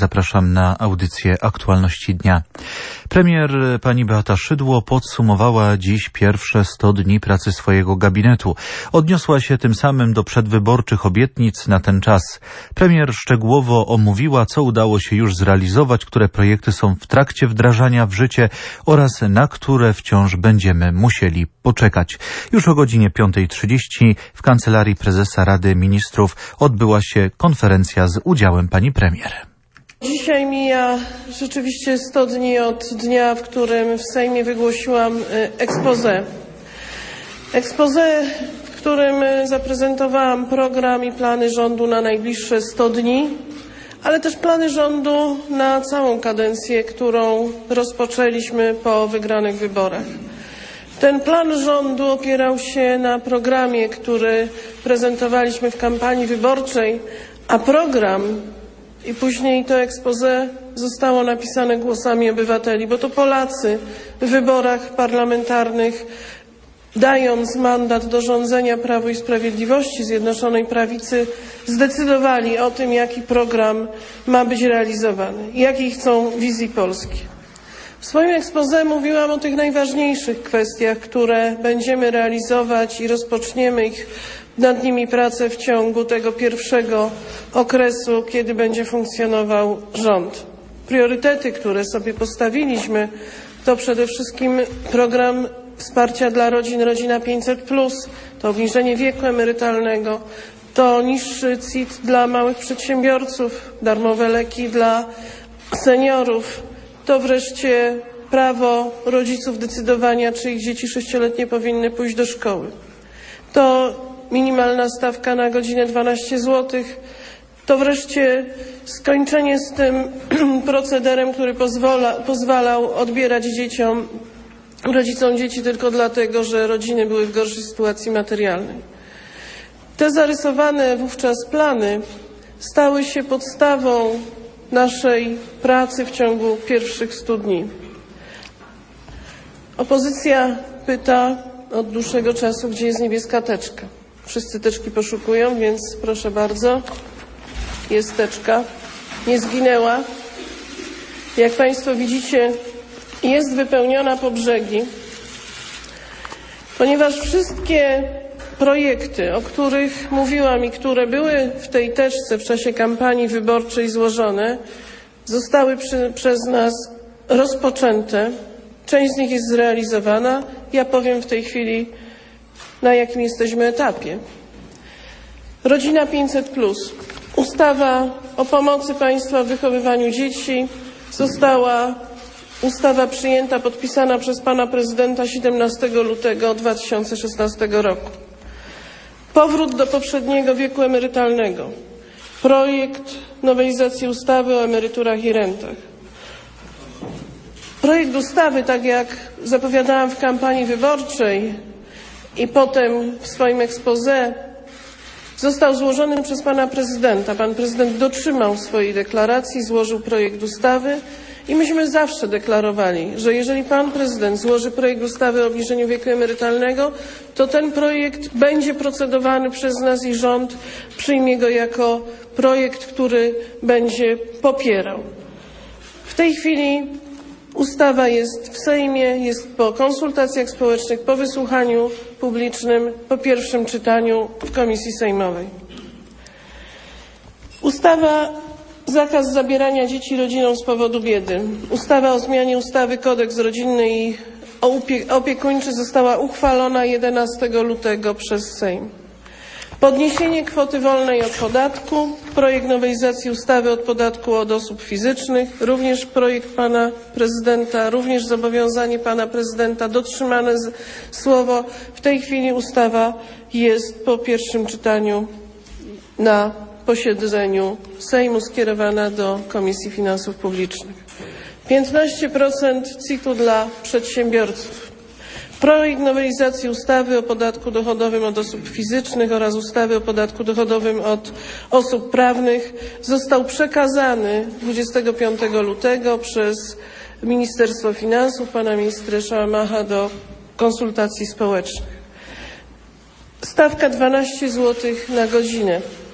zapraszam na audycję Aktualności Dnia. Premier pani Beata Szydło podsumowała dziś pierwsze 100 dni pracy swojego gabinetu. Odniosła się tym samym do przedwyborczych obietnic na ten czas. Premier szczegółowo omówiła, co udało się już zrealizować, które projekty są w trakcie wdrażania w życie oraz na które wciąż będziemy musieli poczekać. Już o godzinie 5:30 w Kancelarii Prezesa Rady Ministrów odbyła się konferencja z udziałem pani premier. Dzisiaj mija rzeczywiście 100 dni od dnia, w którym w Sejmie wygłosiłam exposé. Exposé, w którym zaprezentowałam program i plany rządu na najbliższe 100 dni, ale też plany rządu na całą kadencję, którą rozpoczęliśmy po wygranych wyborach. Ten plan rządu opierał się na programie, który prezentowaliśmy w kampanii wyborczej, a program i później to exposé zostało napisane głosami obywateli, bo to Polacy w wyborach parlamentarnych, dając mandat do rządzenia Prawu i Sprawiedliwości, Zjednoczonej Prawicy, zdecydowali o tym, jaki program ma być realizowany i jakiej chcą wizji Polski. W swoim exposé mówiłam o tych najważniejszych kwestiach, które będziemy realizować i rozpoczniemy nad nimi pracę w ciągu tego pierwszego okresu, kiedy będzie funkcjonował rząd. Priorytety, które sobie postawiliśmy, to przede wszystkim program wsparcia dla rodzin, Rodzina 500+, to obniżenie wieku emerytalnego, to niższy CIT dla małych przedsiębiorców, darmowe leki dla seniorów, to wreszcie prawo rodziców decydowania, czy ich dzieci 6-letnie powinny pójść do szkoły. To minimalna stawka na godzinę 12 zł. To wreszcie skończenie z tym procederem, który pozwalał odbierać rodzicom dzieci tylko dlatego, że rodziny były w gorszej sytuacji materialnej. Te zarysowane wówczas plany stały się podstawą naszej pracy w ciągu pierwszych 100 dni. Opozycja pyta od dłuższego czasu, gdzie jest niebieska teczka. Wszyscy teczki poszukują, więc proszę bardzo, jest teczka, nie zginęła. Jak Państwo widzicie, jest wypełniona po brzegi, ponieważ wszystkie projekty, o których mówiłam i które były w tej teczce w czasie kampanii wyborczej złożone, zostały przez nas rozpoczęte. Część z nich jest zrealizowana. Ja powiem w tej chwili, na jakim jesteśmy etapie. Rodzina 500+. Ustawa o pomocy państwa w wychowywaniu dzieci. Została ustawa przyjęta, podpisana przez pana prezydenta 17 lutego 2016 roku. Powrót do poprzedniego wieku emerytalnego. Projekt nowelizacji ustawy o emeryturach i rentach. Projekt ustawy, tak jak zapowiadałam w kampanii wyborczej i potem w swoim exposé, został złożony przez pana prezydenta. Pan prezydent dotrzymał swojej deklaracji, złożył projekt ustawy i myśmy zawsze deklarowali, że jeżeli pan prezydent złoży projekt ustawy o obniżeniu wieku emerytalnego, to ten projekt będzie procedowany przez nas i rząd przyjmie go jako projekt, który będzie popierał. W tej chwili ustawa jest w Sejmie, jest po konsultacjach społecznych, po wysłuchaniu publicznym, po pierwszym czytaniu w komisji sejmowej. Ustawa zakaz zabierania dzieci rodzinom z powodu biedy. Ustawa o zmianie ustawy Kodeks rodzinny i opiekuńczy została uchwalona 11 lutego przez Sejm. Podniesienie kwoty wolnej od podatku, projekt nowelizacji ustawy od podatku od osób fizycznych, również projekt pana prezydenta, również zobowiązanie pana prezydenta, dotrzymane słowo. W tej chwili ustawa jest po pierwszym czytaniu na posiedzeniu Sejmu skierowana do Komisji Finansów Publicznych. 15% CIT-u dla przedsiębiorców. Projekt nowelizacji ustawy o podatku dochodowym od osób fizycznych oraz ustawy o podatku dochodowym od osób prawnych został przekazany 25 lutego przez Ministerstwo Finansów, pana ministra Szałamacha do konsultacji społecznych. Stawka 12 zł na godzinę.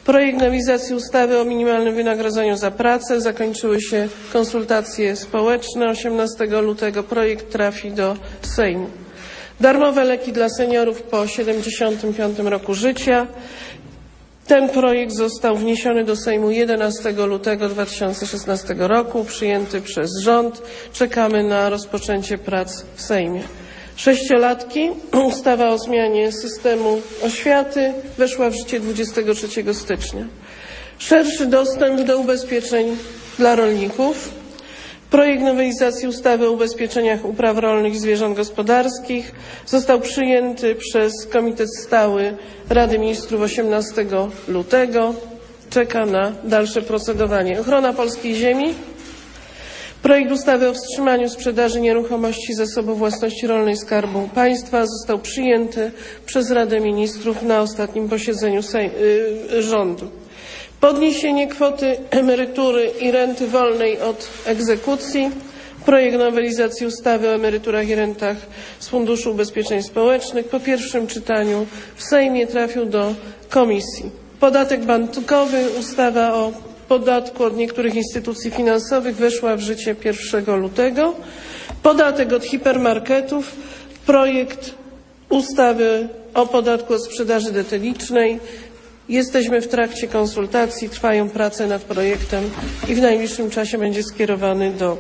Projekt nowelizacji ustawy o minimalnym wynagrodzeniu za pracę. Zakończyły się konsultacje społeczne 18 lutego. Projekt trafi do Sejmu. Darmowe leki dla seniorów po 75 roku życia. Ten projekt został wniesiony do Sejmu 11 lutego 2016 roku, przyjęty przez rząd. Czekamy na rozpoczęcie prac w Sejmie. Sześciolatki. Ustawa o zmianie systemu oświaty weszła w życie 23 stycznia. Szerszy dostęp do ubezpieczeń dla rolników. Projekt nowelizacji ustawy o ubezpieczeniach upraw rolnych i zwierząt gospodarskich został przyjęty przez Komitet Stały Rady Ministrów 18 lutego. Czeka na dalsze procedowanie. Ochrona polskiej ziemi. Projekt ustawy o wstrzymaniu sprzedaży nieruchomości Zasobu Własności Rolnej Skarbu Państwa został przyjęty przez Radę Ministrów na ostatnim posiedzeniu rządu. Podniesienie kwoty emerytury i renty wolnej od egzekucji. Projekt nowelizacji ustawy o emeryturach i rentach z Funduszu Ubezpieczeń Społecznych po pierwszym czytaniu w Sejmie trafił do komisji. Podatek bankowy. Ustawa o podatku od niektórych instytucji finansowych weszła w życie 1 lutego. Podatek od hipermarketów. Projekt ustawy o podatku od sprzedaży detalicznej. Jesteśmy w trakcie konsultacji, trwają prace nad projektem i w najbliższym czasie będzie skierowany do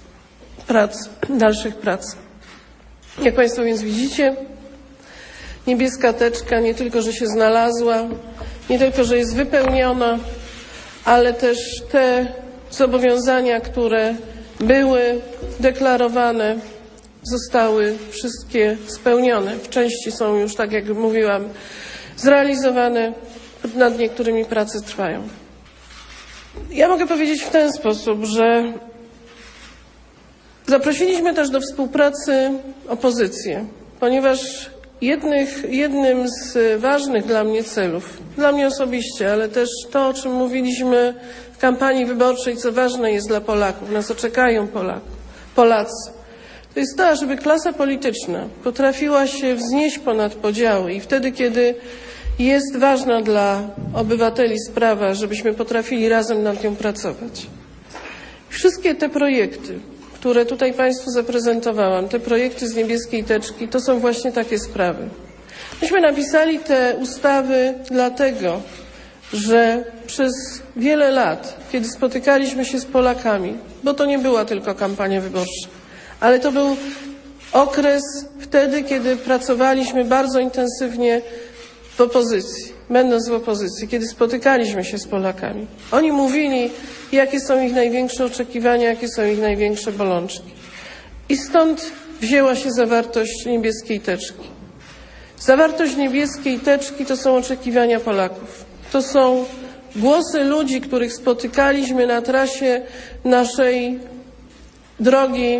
dalszych prac. Jak Państwo więc widzicie, niebieska teczka nie tylko, że się znalazła, nie tylko, że jest wypełniona, ale też te zobowiązania, które były deklarowane, zostały wszystkie spełnione. W części są już, tak jak mówiłam, zrealizowane, nad niektórymi prace trwają. Ja mogę powiedzieć w ten sposób, że zaprosiliśmy też do współpracy opozycję, ponieważ jednym z ważnych dla mnie celów, dla mnie osobiście, ale też to, o czym mówiliśmy w kampanii wyborczej, co ważne jest dla Polaków, na co czekają Polacy, to jest to, żeby klasa polityczna potrafiła się wznieść ponad podziały i wtedy, kiedy jest ważna dla obywateli sprawa, żebyśmy potrafili razem nad nią pracować. Wszystkie te projekty, które tutaj Państwu zaprezentowałam, te projekty z niebieskiej teczki, to są właśnie takie sprawy. Myśmy napisali te ustawy dlatego, że przez wiele lat, kiedy spotykaliśmy się z Polakami, bo to nie była tylko kampania wyborcza, ale to był okres wtedy, kiedy pracowaliśmy bardzo intensywnie w opozycji, będąc w opozycji, kiedy spotykaliśmy się z Polakami. Oni mówili, jakie są ich największe oczekiwania, jakie są ich największe bolączki. I stąd wzięła się zawartość niebieskiej teczki. Zawartość niebieskiej teczki to są oczekiwania Polaków. To są głosy ludzi, których spotykaliśmy na trasie naszej drogi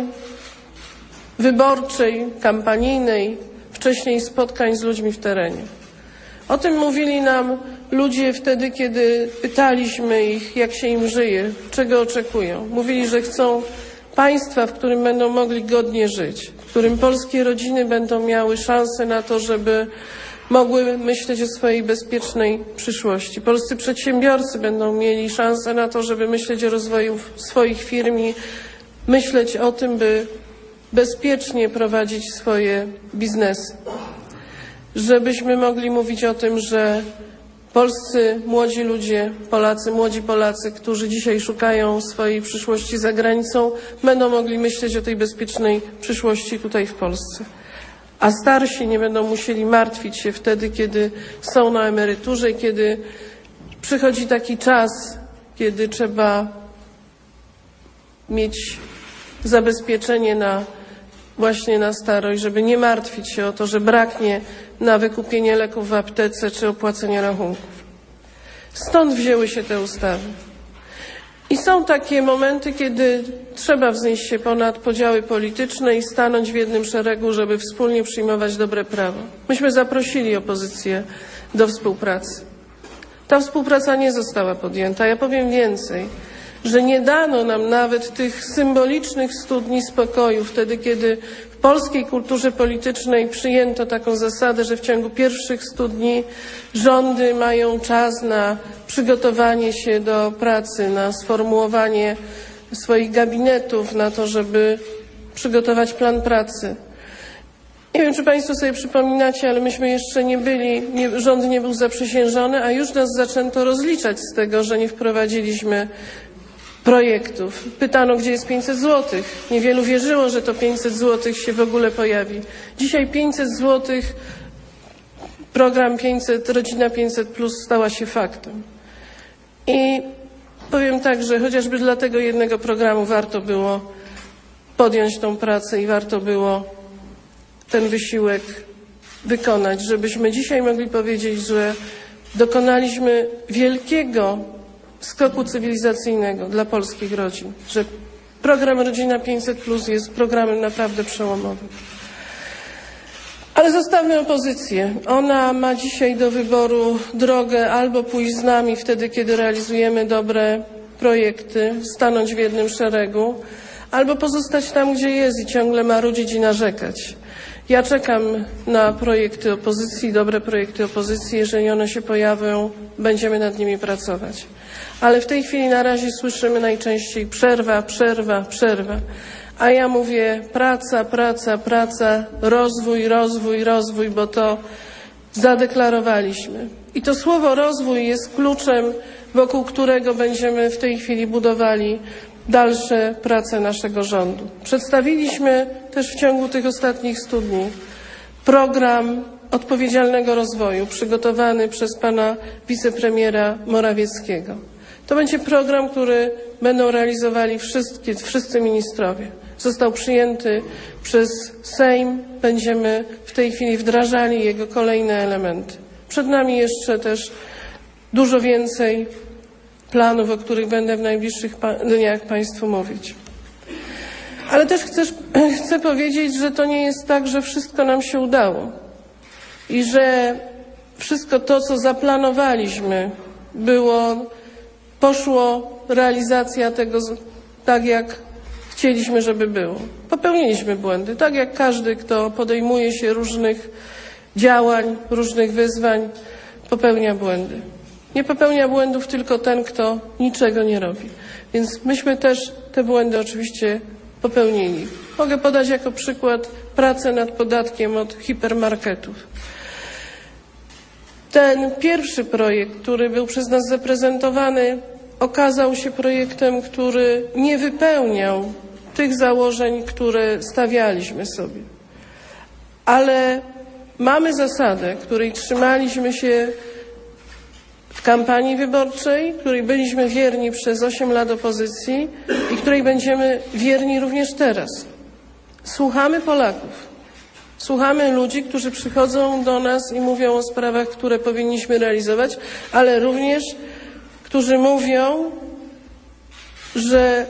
wyborczej, kampanijnej, wcześniej spotkań z ludźmi w terenie. O tym mówili nam ludzie wtedy, kiedy pytaliśmy ich, jak się im żyje, czego oczekują. Mówili, że chcą państwa, w którym będą mogli godnie żyć, w którym polskie rodziny będą miały szansę na to, żeby mogły myśleć o swojej bezpiecznej przyszłości. Polscy przedsiębiorcy będą mieli szansę na to, żeby myśleć o rozwoju swoich firm i myśleć o tym, by bezpiecznie prowadzić swoje biznesy. Żebyśmy mogli mówić o tym, że polscy młodzi ludzie, młodzi Polacy, którzy dzisiaj szukają swojej przyszłości za granicą, będą mogli myśleć o tej bezpiecznej przyszłości tutaj w Polsce. A starsi nie będą musieli martwić się wtedy, kiedy są na emeryturze i kiedy przychodzi taki czas, kiedy trzeba mieć zabezpieczenie właśnie na starość, żeby nie martwić się o to, że braknie na wykupienie leków w aptece czy opłacenie rachunków. Stąd wzięły się te ustawy. I są takie momenty, kiedy trzeba wznieść się ponad podziały polityczne i stanąć w jednym szeregu, żeby wspólnie przyjmować dobre prawo. Myśmy zaprosili opozycję do współpracy. Ta współpraca nie została podjęta. Ja powiem więcej. że nie dano nam nawet tych symbolicznych 100 dni spokoju, wtedy kiedy w polskiej kulturze politycznej przyjęto taką zasadę, że w ciągu pierwszych 100 dni rządy mają czas na przygotowanie się do pracy, na sformułowanie swoich gabinetów, na to, żeby przygotować plan pracy. Nie wiem, czy Państwo sobie przypominacie, ale myśmy jeszcze nie byli, rząd nie był zaprzysiężony, a już nas zaczęto rozliczać z tego, że nie wprowadziliśmy projektów. Pytano, gdzie jest 500 zł. Niewielu wierzyło, że to 500 zł się w ogóle pojawi. Dzisiaj 500 zł, program 500, rodzina 500 plus stała się faktem. I powiem tak, że chociażby dla tego jednego programu warto było podjąć tą pracę i warto było ten wysiłek wykonać, żebyśmy dzisiaj mogli powiedzieć, że dokonaliśmy wielkiego skoku cywilizacyjnego dla polskich rodzin, że program Rodzina 500+ jest programem naprawdę przełomowym. Ale zostawmy opozycję. Ona ma dzisiaj do wyboru drogę albo pójść z nami wtedy, kiedy realizujemy dobre projekty, stanąć w jednym szeregu, albo pozostać tam, gdzie jest i ciągle marudzić i narzekać. Ja czekam na projekty opozycji, dobre projekty opozycji. Jeżeli one się pojawią, będziemy nad nimi pracować. Ale w tej chwili na razie słyszymy najczęściej przerwa, przerwa, przerwa. A ja mówię praca, praca, praca, rozwój, rozwój, rozwój, bo to zadeklarowaliśmy. I to słowo rozwój jest kluczem, wokół którego będziemy w tej chwili budowali dalsze prace naszego rządu. Przedstawiliśmy też w ciągu tych ostatnich 100 dni program odpowiedzialnego rozwoju przygotowany przez pana wicepremiera Morawieckiego. To będzie program, który będą realizowali wszyscy ministrowie. Został przyjęty przez Sejm. Będziemy w tej chwili wdrażali jego kolejne elementy. Przed nami jeszcze też dużo więcej planów, o których będę w najbliższych dniach Państwu mówić. Ale też chcę powiedzieć, że to nie jest tak, że wszystko nam się udało i że wszystko to, co zaplanowaliśmy, poszło realizacja tego tak, jak chcieliśmy, żeby było. Popełniliśmy błędy, tak jak każdy, kto podejmuje się różnych działań, różnych wyzwań, popełnia błędy. Nie popełnia błędów tylko ten, kto niczego nie robi. Więc myśmy też te błędy oczywiście popełnili. Mogę podać jako przykład pracę nad podatkiem od hipermarketów. Ten pierwszy projekt, który był przez nas zaprezentowany, okazał się projektem, który nie wypełniał tych założeń, które stawialiśmy sobie. Ale mamy zasadę, której trzymaliśmy się w kampanii wyborczej, której byliśmy wierni przez 8 lat opozycji i której będziemy wierni również teraz. Słuchamy Polaków. Słuchamy ludzi, którzy przychodzą do nas i mówią o sprawach, które powinniśmy realizować, ale również którzy mówią, że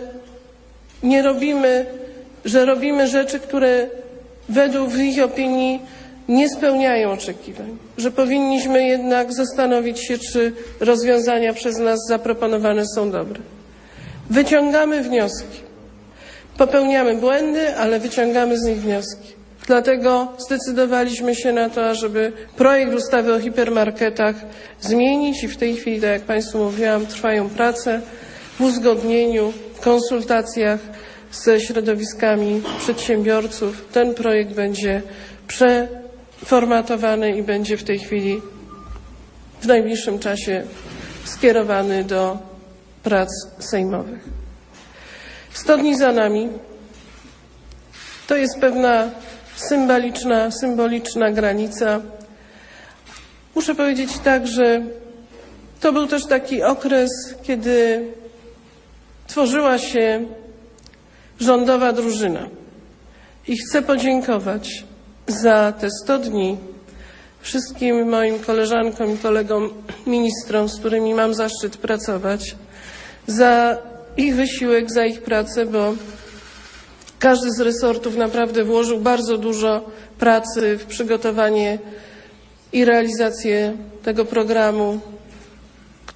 robimy rzeczy, które według ich opinii nie spełniają oczekiwań, że powinniśmy jednak zastanowić się, czy rozwiązania przez nas zaproponowane są dobre. Wyciągamy wnioski. Popełniamy błędy, ale wyciągamy z nich wnioski. Dlatego zdecydowaliśmy się na to, ażeby projekt ustawy o hipermarketach zmienić i w tej chwili, tak jak Państwu mówiłam, trwają prace w uzgodnieniu, w konsultacjach ze środowiskami przedsiębiorców. Ten projekt będzie przeformatowany i będzie w tej chwili w najbliższym czasie skierowany do prac sejmowych. 100 dni za nami. To jest pewna symboliczna granica. Muszę powiedzieć tak, że to był też taki okres, kiedy tworzyła się rządowa drużyna. I chcę podziękować za te 100 dni wszystkim moim koleżankom i kolegom ministrom, z którymi mam zaszczyt pracować, za ich wysiłek, za ich pracę, bo każdy z resortów naprawdę włożył bardzo dużo pracy w przygotowanie i realizację tego programu,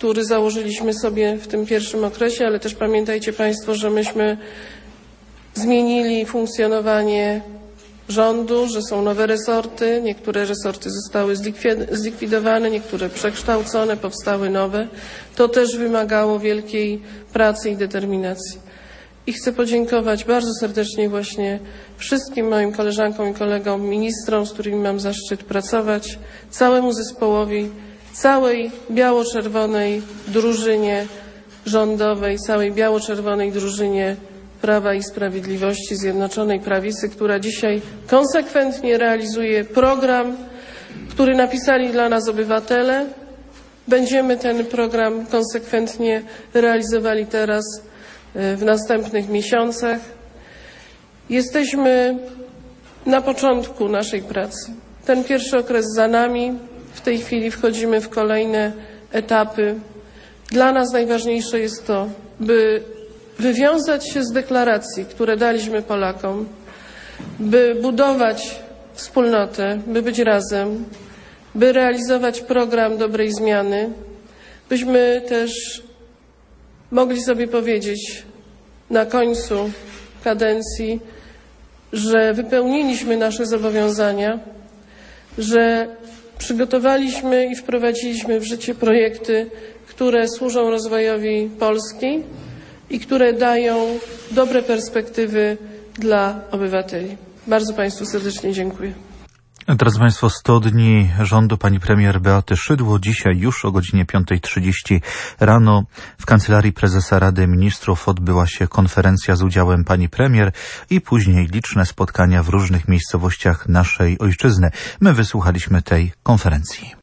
który założyliśmy sobie w tym pierwszym okresie, ale też pamiętajcie Państwo, że myśmy zmienili funkcjonowanie rządu, że są nowe resorty, niektóre resorty zostały zlikwidowane, niektóre przekształcone, powstały nowe. To też wymagało wielkiej pracy i determinacji. I chcę podziękować bardzo serdecznie właśnie wszystkim moim koleżankom i kolegom ministrom, z którymi mam zaszczyt pracować, całemu zespołowi, całej biało-czerwonej drużynie rządowej, całej biało-czerwonej drużynie Prawa i Sprawiedliwości, Zjednoczonej Prawicy, która dzisiaj konsekwentnie realizuje program, który napisali dla nas obywatele. Będziemy ten program konsekwentnie realizowali teraz w następnych miesiącach. Jesteśmy na początku naszej pracy. Ten pierwszy okres za nami. W tej chwili wchodzimy w kolejne etapy. Dla nas najważniejsze jest to, by wywiązać się z deklaracji, które daliśmy Polakom, by budować wspólnotę, by być razem, by realizować program dobrej zmiany, byśmy też mogli sobie powiedzieć na końcu kadencji, że wypełniliśmy nasze zobowiązania, że przygotowaliśmy i wprowadziliśmy w życie projekty, które służą rozwojowi Polski i które dają dobre perspektywy dla obywateli. Bardzo Państwu serdecznie dziękuję. Drodzy Państwo, 100 dni rządu pani premier Beaty Szydło. Dzisiaj już o godzinie 5:30 rano w Kancelarii Prezesa Rady Ministrów odbyła się konferencja z udziałem pani premier i później liczne spotkania w różnych miejscowościach naszej ojczyzny. My wysłuchaliśmy tej konferencji.